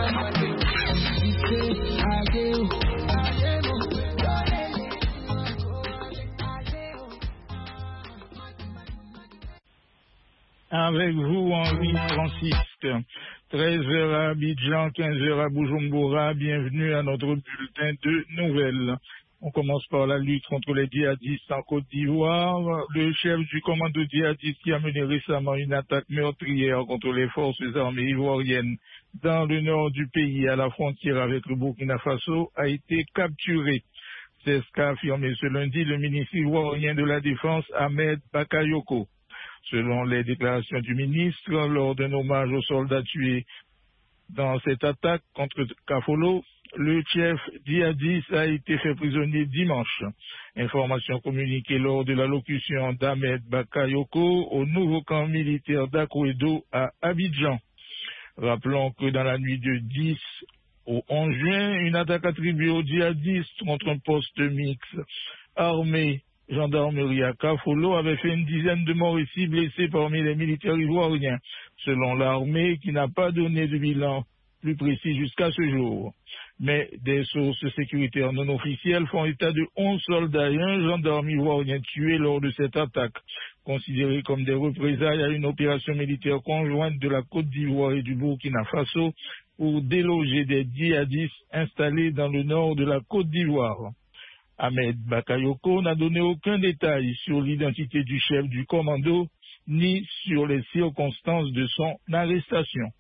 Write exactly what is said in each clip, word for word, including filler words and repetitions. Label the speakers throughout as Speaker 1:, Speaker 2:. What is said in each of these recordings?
Speaker 1: Avec vous, Henri Francisque. treize heures à Abidjan, quinze heures à Bujumbura. Bienvenue à notre bulletin de nouvelles. On commence par la lutte contre les djihadistes en Côte d'Ivoire. Le chef du commando djihadiste qui a mené récemment une attaque meurtrière contre les forces armées ivoiriennes dans le nord du pays, à la frontière avec le Burkina Faso, a été capturé. C'est ce qu'a affirmé ce lundi le ministre ivoirien de la Défense, Ahmed Bakayoko. Selon les déclarations du ministre, lors d'un hommage aux soldats tués dans cette attaque contre Kafolo, le chef djihadiste a été fait prisonnier dimanche. Information communiquée lors de l'allocution d'Ahmed Bakayoko au nouveau camp militaire d'Akouedo à Abidjan. Rappelons que dans la nuit de dix au onze juin, une attaque attribuée aux djihadistes contre un poste mixte armé gendarmerie à Kafolo avait fait une dizaine de morts et six blessés parmi les militaires ivoiriens, selon l'armée qui n'a pas donné de bilan plus précis jusqu'à ce jour. Mais des sources sécuritaires non officielles font état de onze soldats et un gendarme ivoirien tués lors de cette attaque, considérée comme des représailles à une opération militaire conjointe de la Côte d'Ivoire et du Burkina Faso pour déloger des djihadistes installés dans le nord de la Côte d'Ivoire. Ahmed Bakayoko n'a donné aucun détail sur l'identité du chef du commando ni sur les circonstances de son arrestation.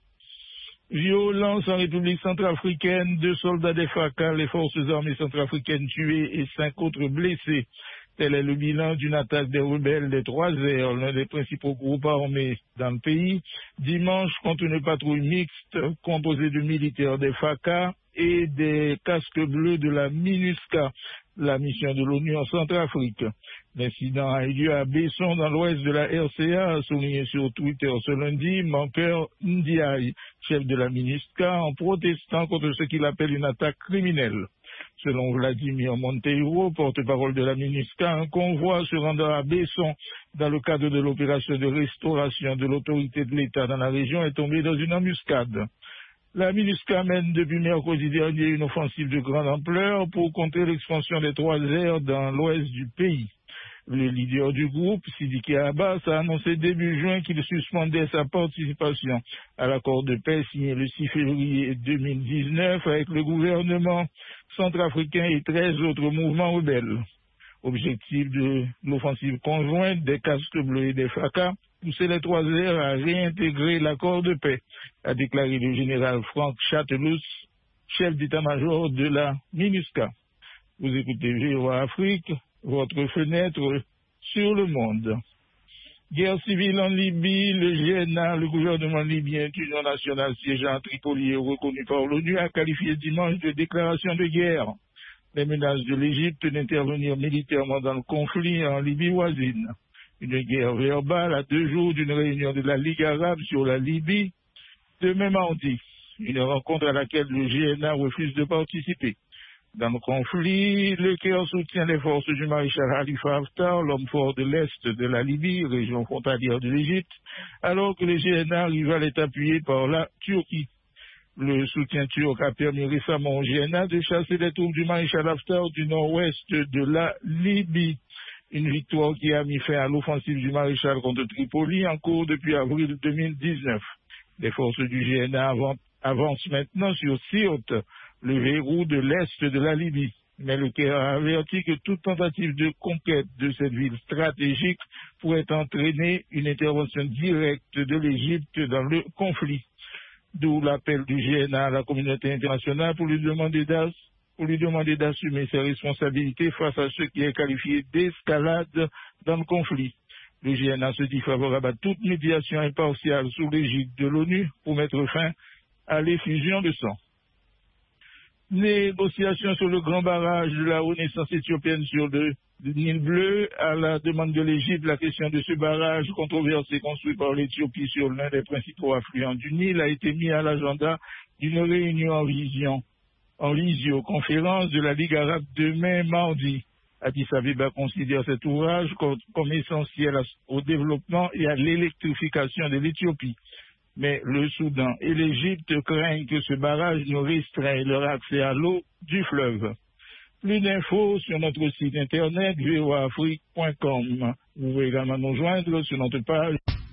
Speaker 1: Violence en République centrafricaine, deux soldats des F A C A, les forces armées centrafricaines tués et cinq autres blessés. Tel est le bilan d'une attaque des rebelles des Trois Airs, l'un des principaux groupes armés dans le pays, dimanche contre une patrouille mixte composée de militaires des F A C A et des casques bleus de la MINUSCA, la mission de l'ONU en Centrafrique. L'incident a eu lieu à Besson, dans l'ouest de la R C A, a souligné sur Twitter ce lundi Manker Ndiaye, chef de la MINUSCA, en protestant contre ce qu'il appelle une attaque criminelle. Selon Vladimir Monteiro, porte-parole de la MINUSCA, un convoi se rendant à Besson dans le cadre de l'opération de restauration de l'autorité de l'État dans la région est tombé dans une embuscade. La MINUSCA mène depuis mercredi dernier une offensive de grande ampleur pour contrer l'expansion des Trois Airs dans l'ouest du pays. Le leader du groupe, Sidiki Abbas, a annoncé début juin qu'il suspendait sa participation à l'accord de paix signé le six février deux mille dix-neuf avec le gouvernement centrafricain et treize autres mouvements rebelles. Objectif de l'offensive conjointe des casques bleus et des F A C A, pousser les Trois Airs à réintégrer l'accord de paix, a déclaré le général Frank Chatelus, chef d'état-major de la MINUSCA. Vous écoutez V O A Afrique, votre fenêtre sur le monde. Guerre civile en Libye, le G N A, le gouvernement libyen d'Union nationale siégeant à Tripoli et reconnu par l'ONU, a qualifié dimanche de déclaration de guerre les menaces de l'Égypte d'intervenir militairement dans le conflit en Libye voisine. Une guerre verbale à deux jours d'une réunion de la Ligue arabe sur la Libye, demain mardi, une rencontre à laquelle le G N A refuse de participer. Dans le conflit, le Caire soutient les forces du maréchal Khalifa Haftar, l'homme fort de l'Est de la Libye, région frontalière de l'Égypte, alors que le G N A rival est appuyé par la Turquie. Le soutien turc a permis récemment au G N A de chasser les troupes du maréchal Haftar du nord-ouest de la Libye. Une victoire qui a mis fin à l'offensive du maréchal contre Tripoli en cours depuis avril deux mille dix-neuf. Les forces du G N A avancent maintenant sur Sirte, le verrou de l'Est de la Libye. Mais le Caire a averti que toute tentative de conquête de cette ville stratégique pourrait entraîner une intervention directe de l'Égypte dans le conflit. D'où l'appel du G N A à la communauté internationale pour lui demander d'as, pour lui demander d'assumer ses responsabilités face à ce qui est qualifié d'escalade dans le conflit. Le G N A se dit favorable à toute médiation impartiale sous l'égide de l'ONU pour mettre fin à l'effusion de sang. Négociations sur le grand barrage de la Renaissance éthiopienne sur le Nil bleu. À la demande de l'Égypte, la question de ce barrage controversé construit par l'Éthiopie sur l'un des principaux affluents du Nil a été mis à l'agenda d'une réunion en vision, en visioconférence de la Ligue arabe demain mardi. Addis Abeba considère cet ouvrage comme, comme essentiel au développement et à l'électrification de l'Éthiopie. Mais le Soudan et l'Égypte craignent que ce barrage ne restreigne leur accès à l'eau du fleuve. Plus d'infos sur notre site internet v o a afrique point com. Vous pouvez également nous joindre sur notre page